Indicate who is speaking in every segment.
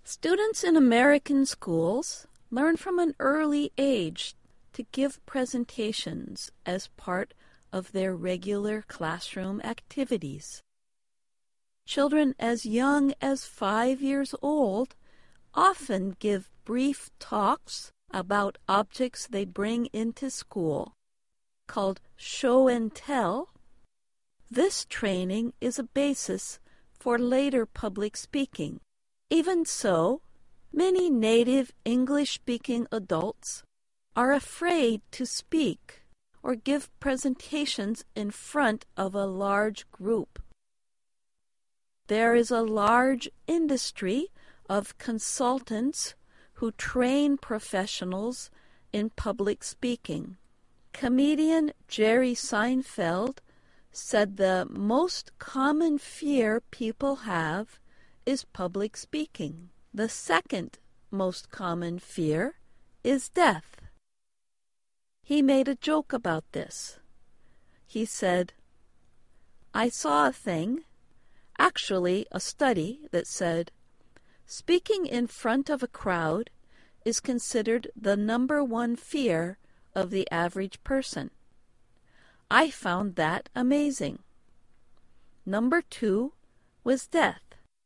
Speaker 1: Students in American schools learn from an early age to give presentations as part of their regular classroom activities. Children as young as 5 years old often give brief talks about objects they bring into school, called show and tell. This training is a basis for later public speaking. Even so, many native English-speaking adults are afraid to speak or give presentations in front of a large group. There is a large industry of consultants who train professionals in public speaking. Comedian Jerry Seinfeld said the most common fear people have is public speaking. The second most common fear is death. He made a joke about this. He said, "I saw a thing, actually a study, that said, speaking in front of a crowd is considered the number one fear of the average person. I found that amazing. Number 2 was death.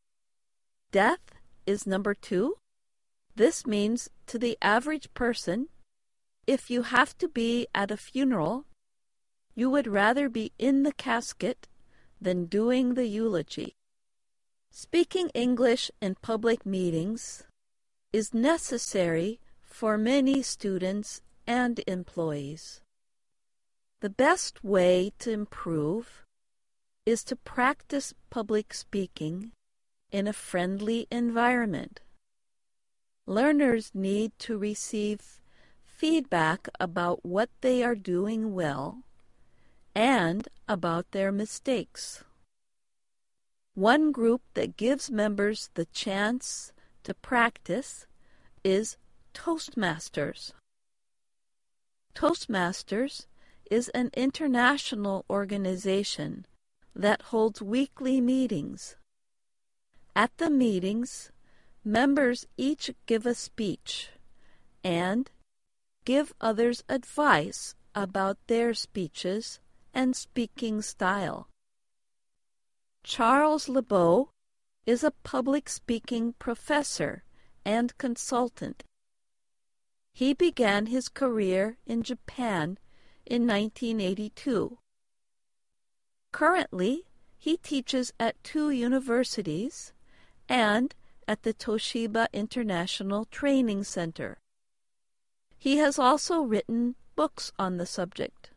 Speaker 1: Death is number 2? This means to the average person, if you have to be at a funeral, you would rather be in the casket than doing the eulogy. Speaking English in public meetings is necessary for many students and employees. The best way to improve is to practice public speaking in a friendly environment. Learners need to receive feedback about what they are doing well and about their mistakes. One group that gives members the chance to practice is Toastmasters. Toastmasters is an international organization that holds weekly meetings. At the meetings, members each give a speech and give others advice about their speeches and speaking style. Charles LeBeau is a public speaking professor and consultant. He began his career in Japan in 1982. Currently, he teaches at 2 universities and at the Toshiba International Training Center. He has also written books on the subject.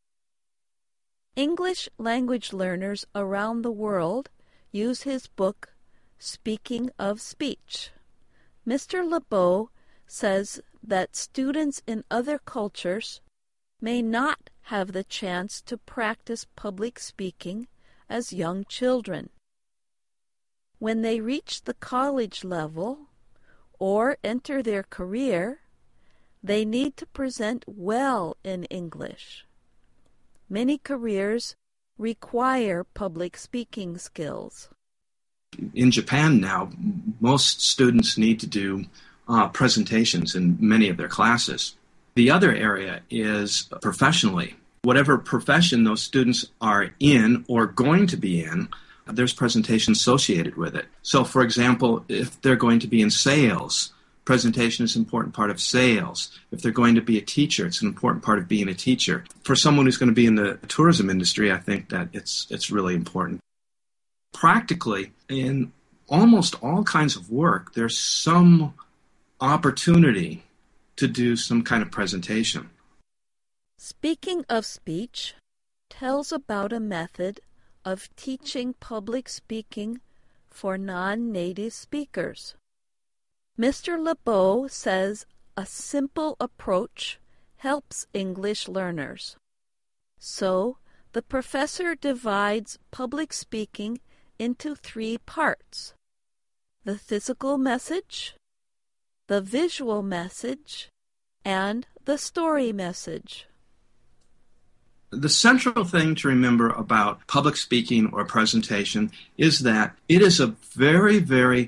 Speaker 1: English language learners around the world use his book, Speaking of Speech. Mr. LeBeau says that students in other cultures may not have the chance to practice public speaking as young children. When they reach the college level or enter their career, they need to present well in English. Many careers require public speaking skills.
Speaker 2: In Japan now, most students need to do presentations in many of their classes. The other area is professionally. Whatever profession those students are in or going to be in, there's presentation associated with it. So, for example, if they're going to be in sales, presentation is an important part of sales. If they're going to be a teacher, it's an important part of being a teacher. For someone who's going to be in the tourism industry, I think that it's really important. Practically, in almost all kinds of work, there's some opportunity to do some kind of presentation.
Speaker 1: Speaking of speech tells about a method of teaching public speaking for non-native speakers. Mr. LeBeau says a simple approach helps English learners. So, the professor divides public speaking into 3 parts: the physical message, the visual message, and the story message.
Speaker 2: The central thing to remember about public speaking or presentation is that it is a very, very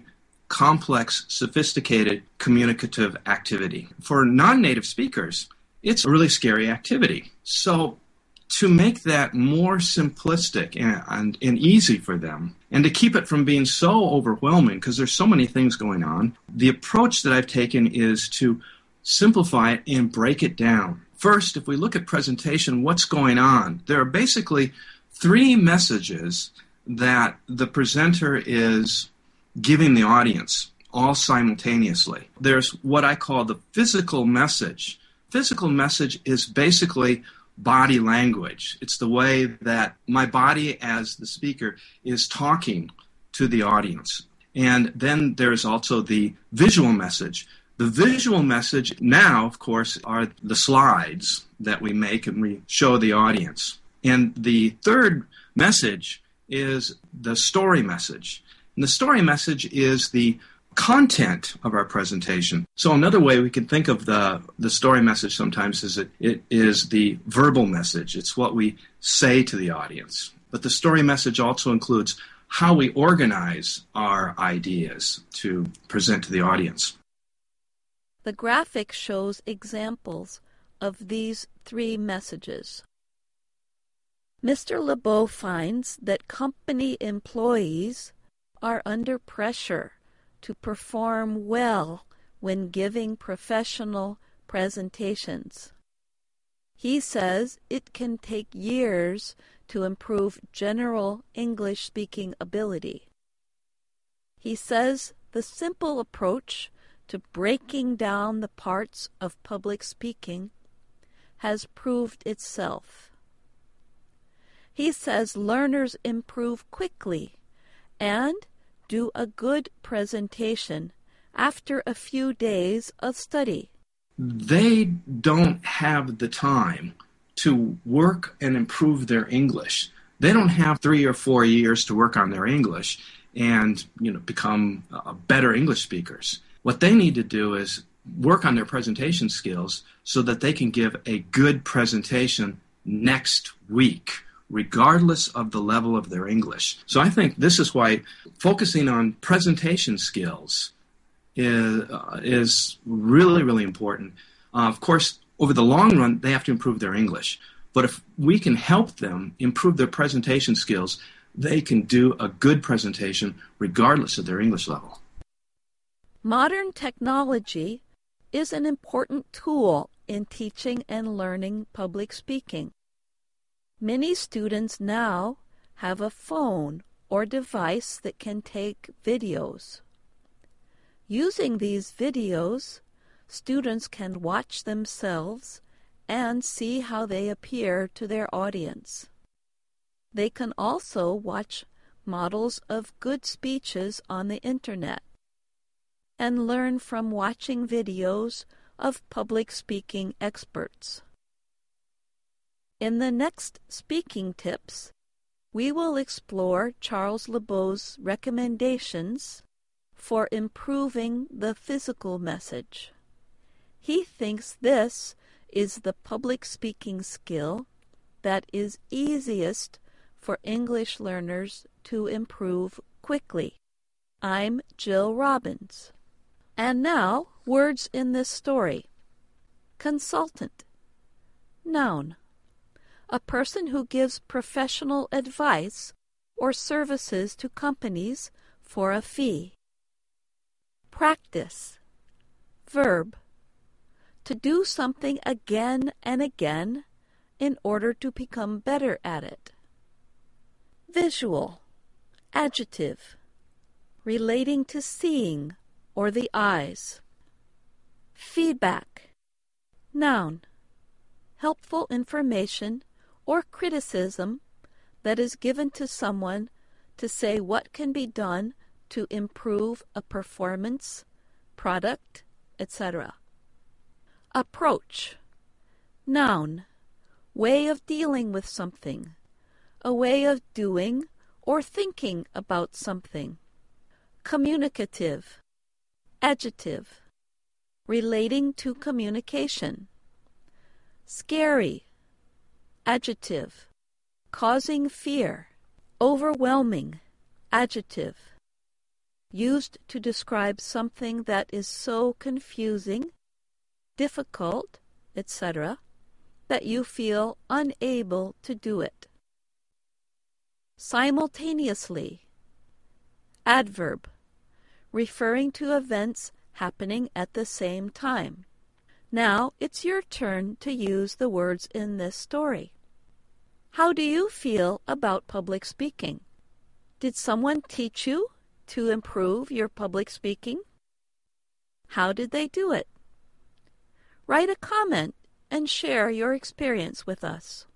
Speaker 2: complex, sophisticated communicative activity. For non-native speakers, it's a really scary activity. So to make that more simplistic and easy for them, and to keep it from being so overwhelming, because there's so many things going on, the approach that I've taken is to simplify it and break it down. First, if we look at presentation, what's going on? There are basically three messages that the presenter is giving the audience all simultaneously. There's what I call the physical message. Physical message is basically body language. It's the way that my body as the speaker is talking to the audience. And then there's also the visual message. The visual message now, of course, are the slides that we make and we show the audience. And the third message is the story message. And the story message is the content of our presentation. So another way we can think of the story message sometimes is that it is the verbal message. It's what we say to the audience. But the story message also includes how we organize our ideas to present to the audience.
Speaker 1: The graphic shows examples of these three messages. Mr. LeBeau finds that company employees are under pressure to perform well when giving professional presentations. He says it can take years to improve general English-speaking ability. He says the simple approach to breaking down the parts of public speaking has proved itself. He says learners improve quickly and do a good presentation after a few days of study.
Speaker 2: They don't have the time to work and improve their English. They don't have 3 or 4 years to work on their English and become better English speakers. What they need to do is work on their presentation skills so that they can give a good presentation next week, regardless of the level of their English. So I think this is why focusing on presentation skills is really, really important. Of course, over the long run, they have to improve their English. But if we can help them improve their presentation skills, they can do a good presentation regardless of their English level.
Speaker 1: Modern technology is an important tool in teaching and learning public speaking. Many students now have a phone or device that can take videos. Using these videos, students can watch themselves and see how they appear to their audience. They can also watch models of good speeches on the internet and learn from watching videos of public speaking experts. In the next speaking tips, we will explore Charles LeBeau's recommendations for improving the physical message. He thinks this is the public speaking skill that is easiest for English learners to improve quickly. I'm Jill Robbins. And now, words in this story. Consultant. Noun. A person who gives professional advice or services to companies for a fee. Practice. Verb. To do something again and again in order to become better at it. Visual. Adjective. Relating to seeing or the eyes. Feedback. Noun. Helpful information or criticism that is given to someone to say what can be done to improve a performance, product, etc. Approach. Noun. Way of dealing with something. A way of doing or thinking about something. Communicative. Adjective. Relating to communication. Scary. Adjective. Causing fear. Overwhelming. Adjective. used to describe something that is so confusing, difficult, etc., that you feel unable to do it. Simultaneously. Adverb. Referring to events happening at the same time. Now it's your turn to use the words in this story. How do you feel about public speaking? Did someone teach you to improve your public speaking? How did they do it? Write a comment and share your experience with us.